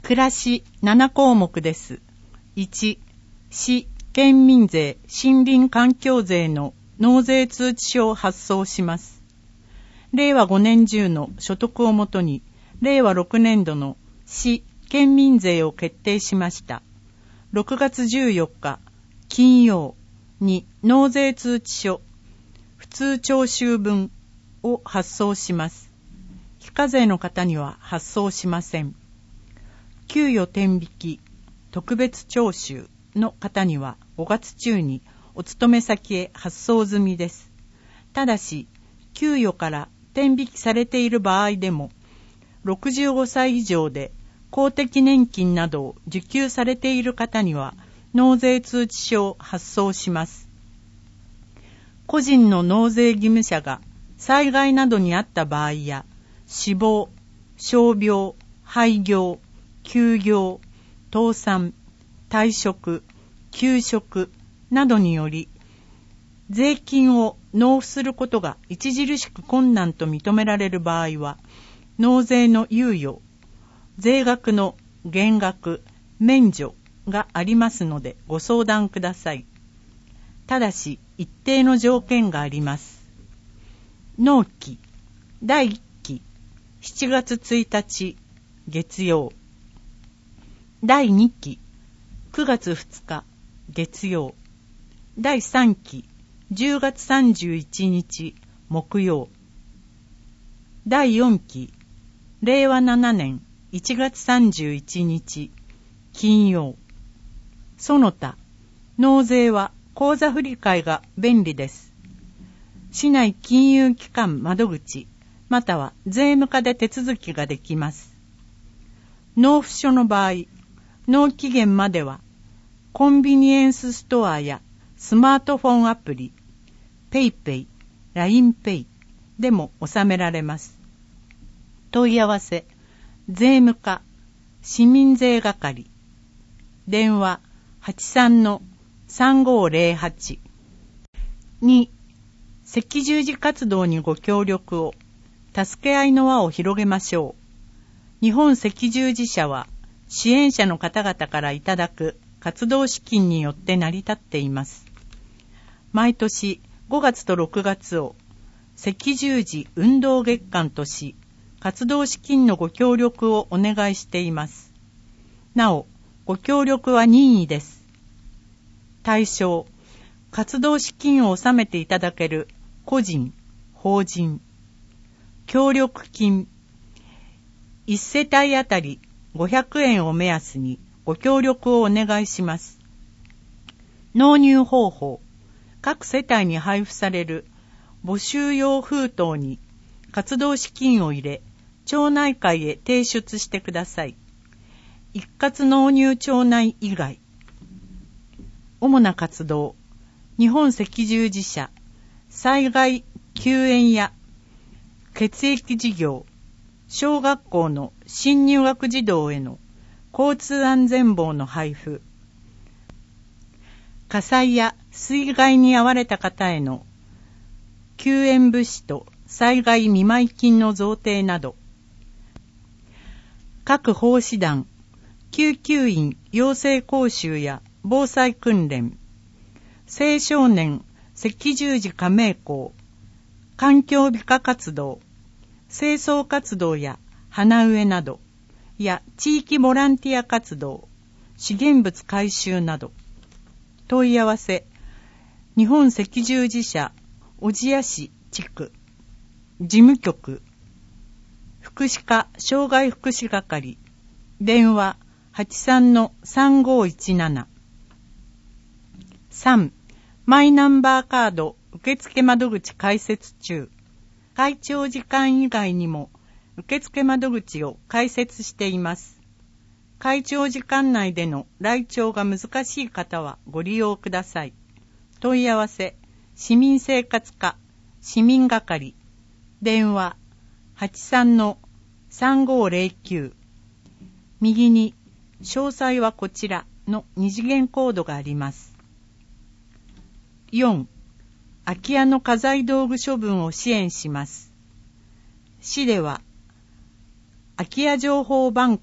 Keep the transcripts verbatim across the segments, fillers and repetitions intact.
暮らしなな項目です。いち、市、県民税、森林環境税の納税通知書を発送します。れいわごねん中の所得をもとに、れいわろくねん度の市、県民税を決定しました。ろくがつじゅうよっか、金曜に納税通知書、普通徴収分を発送します。非課税の方には発送しません。給与天引き、特別徴収の方にはごがつ中にお勤め先へ発送済みです。ただし、給与から天引きされている場合でも、ろくじゅうごさい以上で公的年金などを受給されている方には納税通知書を発送します。個人の納税義務者が災害などにあった場合や、死亡、傷病、廃業、休業、倒産、退職、休職などにより、税金を納付することが著しく困難と認められる場合は、納税の猶予、税額の減額、免除がありますのでご相談ください。ただし、一定の条件があります。納期、だいいっき、しちがつついたち、月曜。だいにき、くがつふつか、月曜。だいさんき、じゅうがつさんじゅういちにち、木曜。だいよんき、れいわななねんいちがつさんじゅういちにち、金曜。その他、納税は口座振替が便利です。市内金融機関窓口、または税務課で手続きができます。納付書の場合、納期限までは、コンビニエンスストアやスマートフォンアプリ、ペイペイ、ラインペイでも納められます。問い合わせ、税務課、市民税係、電話 はちさんのさんごーぜろはち。に、赤十字活動にご協力を、助け合いの輪を広げましょう。日本赤十字社は、支援者の方々からいただく活動資金によって成り立っています。毎年ごがつとろくがつを赤十字運動月間とし、活動資金のご協力をお願いしています。なお、ご協力は任意です。対象、活動資金を納めていただける個人、法人、協力金、いち世帯あたりごひゃくえんを目安にご協力をお願いします。納入方法、各世帯に配布される募集用封筒に活動資金を入れ、町内会へ提出してください。一括納入町内以外。主な活動、日本赤十字社、災害救援や血液事業、小学校の新入学児童への交通安全帽の配布、火災や水害に遭われた方への救援物資と災害見舞金の贈呈など、各奉仕団、救急員養成講習や防災訓練、青少年赤十字加盟校、環境美化活動、清掃活動や花植えなど、や地域ボランティア活動、資源物回収など。問い合わせ、日本赤十字社小千谷市地区、事務局、福祉課障害福祉係、電話 はちさんのさんごーいちなな。さん、マイナンバーカード受付窓口開設中。会長時間以外にも受付窓口を開設しています。会長時間内での来庁が難しい方はご利用ください。問い合わせ、市民生活課、市民係、電話 はちさんのさんごーぜろきゅう。右に、詳細はこちらの二次元コードがあります。よん、空き家の家財道具処分を支援します。市では、空き家情報バンク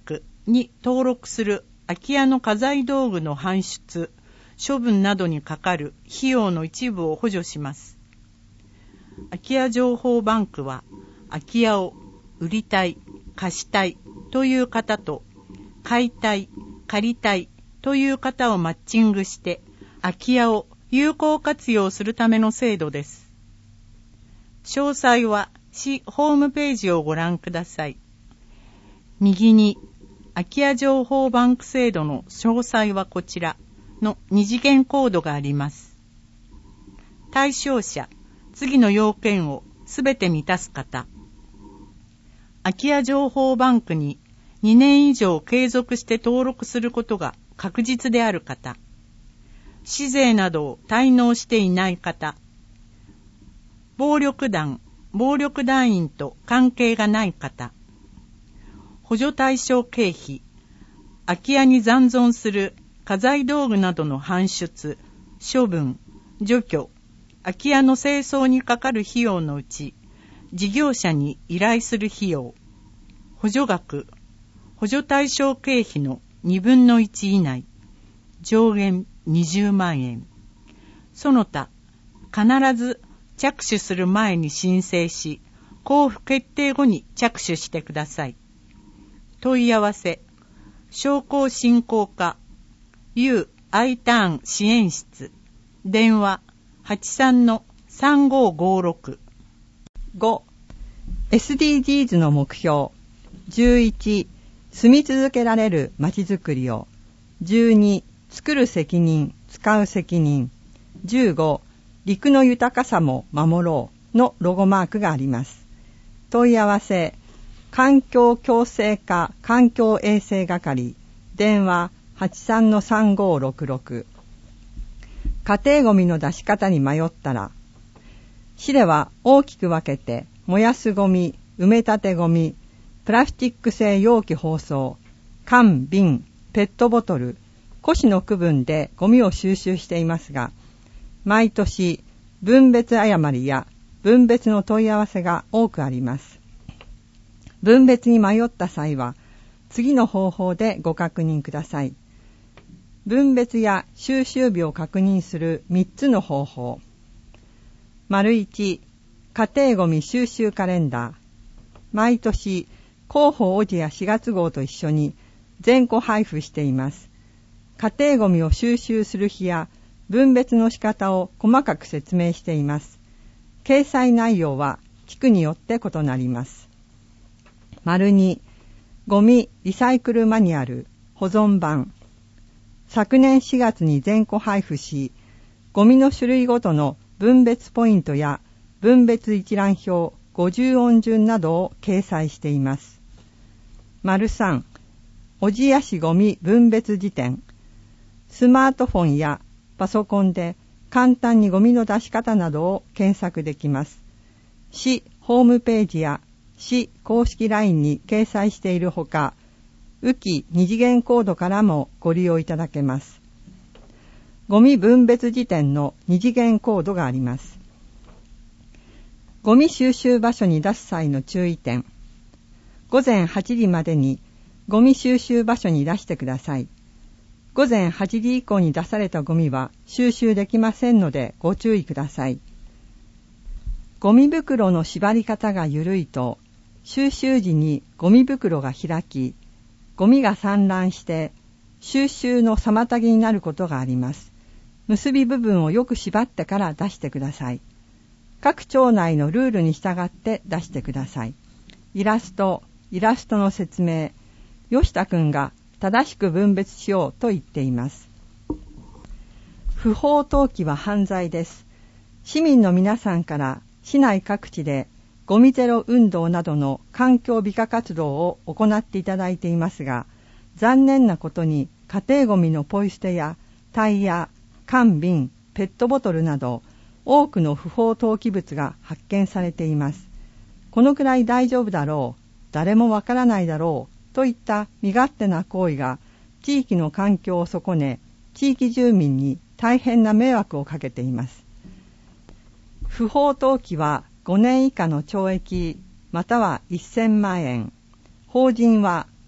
に登録する空き家の家財道具の搬出、処分などにかかる費用の一部を補助します。空き家情報バンクは、空き家を売りたい、貸したいという方と、買いたい、借りたいという方をマッチングして、空き家を有効活用するための制度です。詳細は市ホームページをご覧ください。右に、空き家情報バンク制度の詳細はこちらの二次元コードがあります。対象者、次の要件をすべて満たす方。空き家情報バンクににねん以上継続して登録することが確実である方。市税などを滞納していない方。暴力団、暴力団員と関係がない方。補助対象経費。空き家に残存する家財道具などの搬出、処分、除去、空き家の清掃にかかる費用のうち、事業者に依頼する費用、補助額、補助対象経費のにぶんのいち以内、上限にじゅうまんえん。その他、必ず着手する前に申請し、交付決定後に着手してください。問い合わせ、商工振興課、U アイターン支援室、電話はちさんのさんごーごーろく。 ご. エスディージーズ の目標。じゅういち. 住み続けられるまちづくりを。じゅうに. 作る責任、使う責任。じゅうご. 陸の豊かさも守ろうのロゴマークがあります。問い合わせ、環境共生課環境衛生係、電話はちさんのさんごーろくろく。家庭ごみの出し方に迷ったら、市では大きく分けて燃やすごみ、埋め立てごみ、プラスチック製容器包装、缶、瓶、ペットボトル、古紙の区分でゴミを収集していますが、毎年分別誤りや分別の問い合わせが多くあります。分別に迷った際は、次の方法でご確認ください。分別や収集日を確認するみっつの方法。丸いち、家庭ごみ収集カレンダー。毎年、広報オジやしがつ号と一緒に全個配布しています。家庭ごみを収集する日や分別の仕方を細かく説明しています。掲載内容は地区によって異なります。丸に、ゴミリサイクルマニュアル保存版。昨年しがつに全個配布し、ゴミの種類ごとの分別ポイントや分別一覧表、ごじゅう音順などを掲載しています。丸さん、小千谷市ゴミ分別辞典。スマートフォンやパソコンで簡単にゴミの出し方などを検索できます。市ホームページや市公式 ライン に掲載しているほか、浮き二次元コードからもご利用いただけます。ゴミ分別辞典の二次元コードがあります。ゴミ収集場所に出す際の注意点。ごぜんはちじまでにゴミ収集場所に出してください。ごぜんはちじ以降に出されたゴミは収集できませんのでご注意ください。ゴミ袋の縛り方が緩いと、収集時にゴミ袋が開き、ゴミが散乱して収集の妨げになることがあります。結び部分をよく縛ってから出してください。各町内のルールに従って出してください。イラスト、イラストの説明、吉田くんが正しく分別しようと言っています。不法投棄は犯罪です。市民の皆さんから市内各地でゴミゼロ運動などの環境美化活動を行っていただいていますが、残念なことに家庭ゴミのポイ捨てやタイヤ、缶瓶、ペットボトルなど多くの不法投棄物が発見されています。このくらい大丈夫だろう、誰もわからないだろうといった身勝手な行為が地域の環境を損ね、地域住民に大変な迷惑をかけています。不法投棄はごねん以下の懲役またはせんまんえん、法人は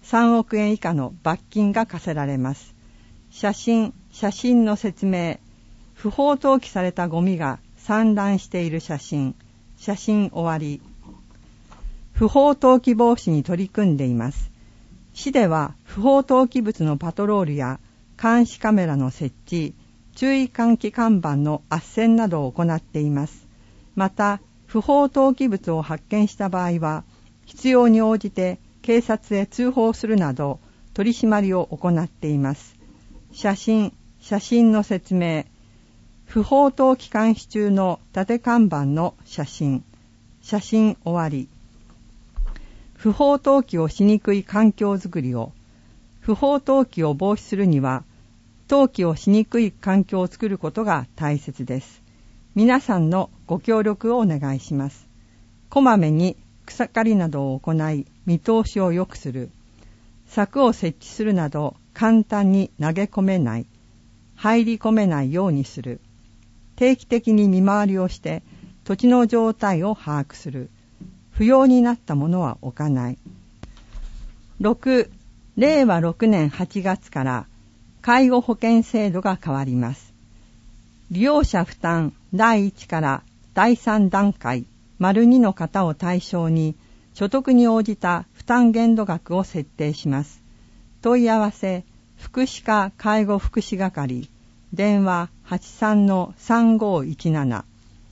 さんおくえん以下の罰金が課せられます。写真、写真の説明。不法投棄されたゴミが散乱している写真。写真終わり。不法投棄防止に取り組んでいます。市では不法投棄物のパトロールや監視カメラの設置、注意喚起看板の斡旋などを行っています。また、不法投棄物を発見した場合は、必要に応じて警察へ通報するなど取り締まりを行っています。写真、写真の説明。不法投棄監視中の立て看板の写真。写真終わり。不法投棄をしにくい環境づくりを。不法投棄を防止するには、投棄をしにくい環境を作ることが大切です。皆さんのご協力をお願いします。こまめに草刈りなどを行い、見通しを良くする。柵を設置するなど簡単に投げ込めない。入り込めないようにする。定期的に見回りをして土地の状態を把握する。不要になったものは置かない。ろく、れいわろくねんはちがつから介護保険制度が変わります。利用者負担だいいちからだいさん段階丸にの方を対象に所得に応じた負担限度額を設定します。問い合わせ福祉課介護福祉係電話 はちさんのさんごいちなな。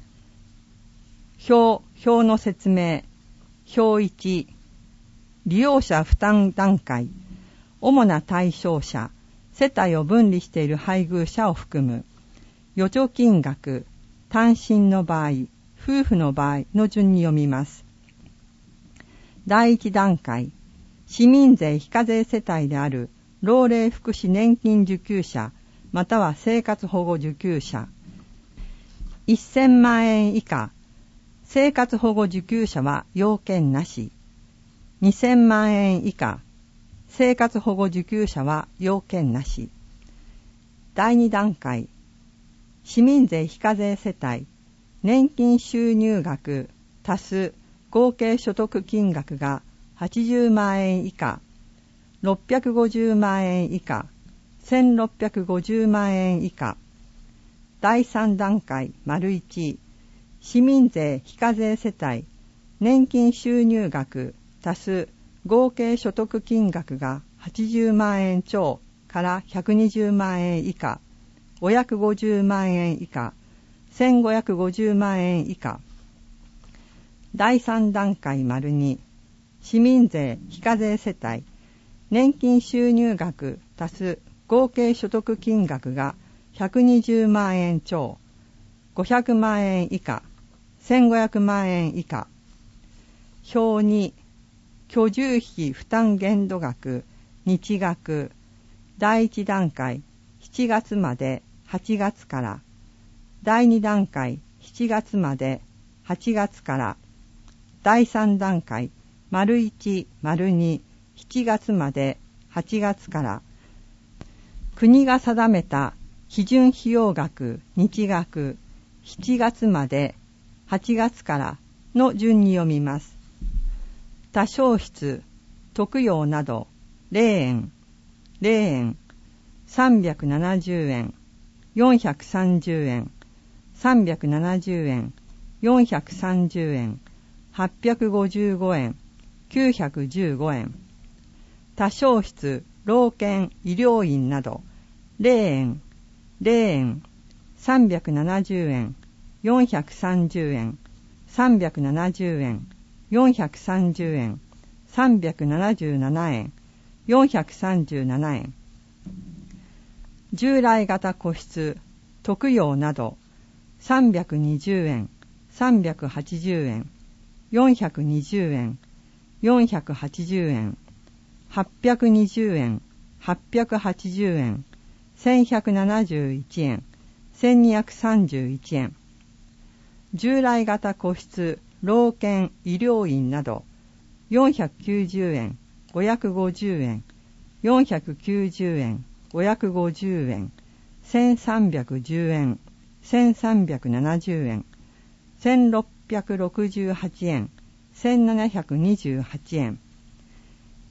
表表の説明。表いち、利用者負担段階主な対象者世帯を分離している配偶者を含む。預貯金額、単身の場合、夫婦の場合の順に読みます。だいいち段階、市民税非課税世帯である老齢福祉年金受給者または生活保護受給者。せんまんえん以下、生活保護受給者は要件なし。にせんまんえん以下、生活保護受給者は要件なし。だいに段階、市民税非課税世帯、年金収入額足す合計所得金額がはちじゅうまんえん以下、ろっぴゃくごじゅうまんえん以下、せんろっぴゃくごじゅうまんえん以下。だいさん段階、丸いち、市民税非課税世帯、年金収入額足す合計所得金額がはちじゅうまんえん超からひゃくにじゅうまんえん以下、ごひゃくごじゅうまんえん以下、せんごひゃくごじゅうまんえん以下。だいさん段階丸に、市民税非課税世帯、年金収入額足す合計所得金額がひゃくにじゅうまんえん超、ごひゃくまんえん以下、せんごひゃくまんえん以下。表に、居住費負担限度額、日額、だいいち段階、しちがつまではちがつから、だいに段階、しちがつまではちがつから、だいさん段階、丸いち、丸に、しちがつまではちがつから、国が定めた基準費用額、日額、しちがつまではちがつからの順に読みます。多少室、特養など、れいえん、れいえん、さんびゃくななじゅうえん、よんひゃくさんじゅうえん、さんびゃくななじゅうえん、よんひゃくさんじゅうえん、はっぴゃくごじゅうごえん、きゅうひゃくじゅうごえん。多少室、老犬、医療院など、れいえん、れいえん、さんびゃくななじゅうえん、よんひゃくさんじゅうえん、さんびゃくななじゅうえん、よんひゃくさんじゅうえん、さんびゃくななじゅうななえん、よんひゃくさんじゅうななえん。従来型個室、特養など、さんびゃくにじゅうえん、さんびゃくはちじゅうえん、よんひゃくにじゅうえん、よんひゃくはちじゅうえん、はっぴゃくにじゅうえん、はっぴゃくはちじゅうえん、せんひゃくななじゅういちえん、せんにひゃくさんじゅういちえん。従来型個室、老犬、医療院など、よんひゃくきゅうじゅうえん、ごひゃくごじゅうえん、よんひゃくきゅうじゅうえん、ごひゃくごじゅうえん、せんさんびゃくじゅうえん、せんさんびゃくななじゅうえん、せんろっぴゃくろくじゅうはちえん、せんななひゃくにじゅうはちえん。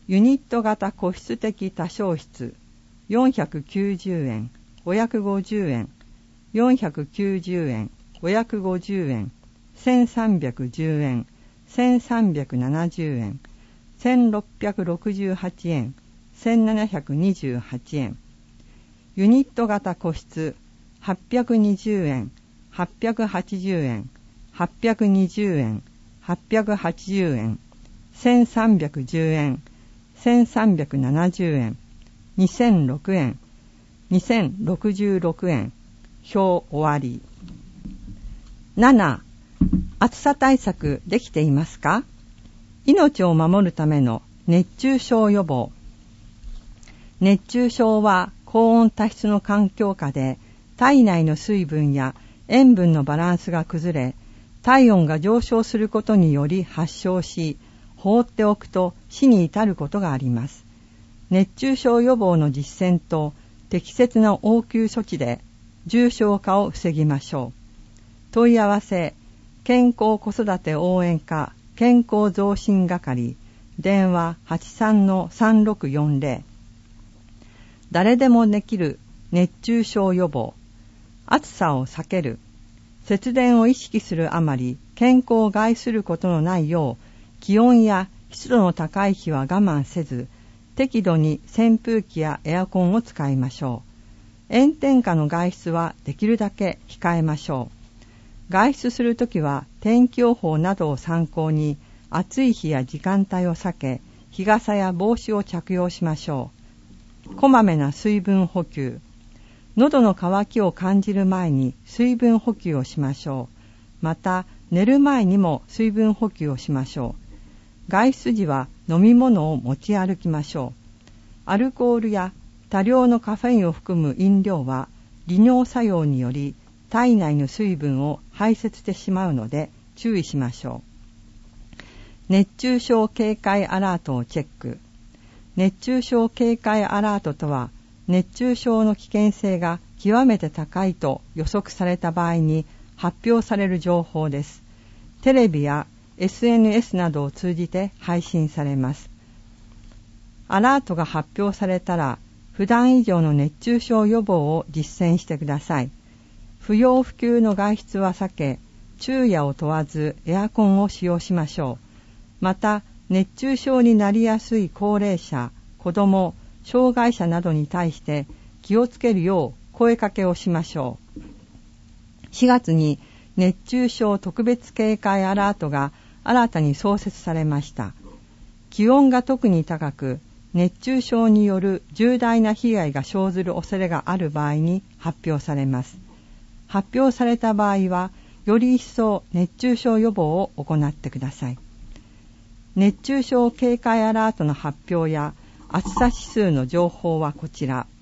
ユニット型個室的多床室よんひゃくきゅうじゅうえん、ごひゃくごじゅうえん、よんひゃくきゅうじゅうえん、ごひゃくごじゅうえん、せんさんびゃくじゅうえん、せんさんびゃくななじゅうえん、せんろっぴゃくろくじゅうはちえん、せんななひゃくにじゅうはちえん。ユニット型個室はっぴゃくにじゅうえん、はっぴゃくはちじゅうえん、はっぴゃくにじゅうえん、はっぴゃくはちじゅうえん、せんさんびゃくじゅうえん、せんさんびゃくななじゅうえん、にせんろくえん、にせんろくじゅうろくえん。表終わり。なな. 暑さ対策できていますか？命を守るための熱中症予防。熱中症は高温多湿の環境下で体内の水分や塩分のバランスが崩れ、体温が上昇することにより発症し、放っておくと死に至ることがあります。熱中症予防の実践と適切な応急処置で重症化を防ぎましょう。問い合わせ、健康子育て応援課健康増進係、電話 はちさんのさんろくよんぜろ。誰でもできる熱中症予防。暑さを避ける。節電を意識するあまり健康を害することのないよう、気温や湿度の高い日は我慢せず、適度に扇風機やエアコンを使いましょう。炎天下の外出はできるだけ控えましょう。外出するときは天気予報などを参考に暑い日や時間帯を避け、日傘や帽子を着用しましょう。こまめな水分補給。喉の渇きを感じる前に水分補給をしましょう。また寝る前にも水分補給をしましょう。外出時は飲み物を持ち歩きましょう。アルコールや多量のカフェインを含む飲料は利尿作用により体内の水分を排泄してしまうので注意しましょう。熱中症警戒アラートをチェック。熱中症警戒アラートとは、熱中症の危険性が極めて高いと予測された場合に発表される情報です。テレビや エスエヌエス などを通じて配信されます。アラートが発表されたら、普段以上の熱中症予防を実践してください。不要不急の外出は避け、昼夜を問わずエアコンを使用しましょう。また、熱中症になりやすい高齢者、子ども、障害者などに対して気をつけるよう声かけをしましょう。しがつに熱中症特別警戒アラートが新たに創設されました。気温が特に高く、熱中症による重大な被害が生ずる恐れがある場合に発表されます。発表された場合は、より一層熱中症予防を行ってください。熱中症警戒アラートの発表や暑さ指数の情報はこちら。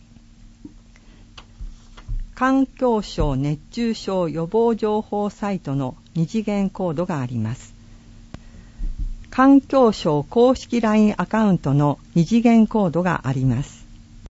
環境省熱中症予防情報サイトの二次元コードがあります。環境省公式 ライン アカウントの二次元コードがあります。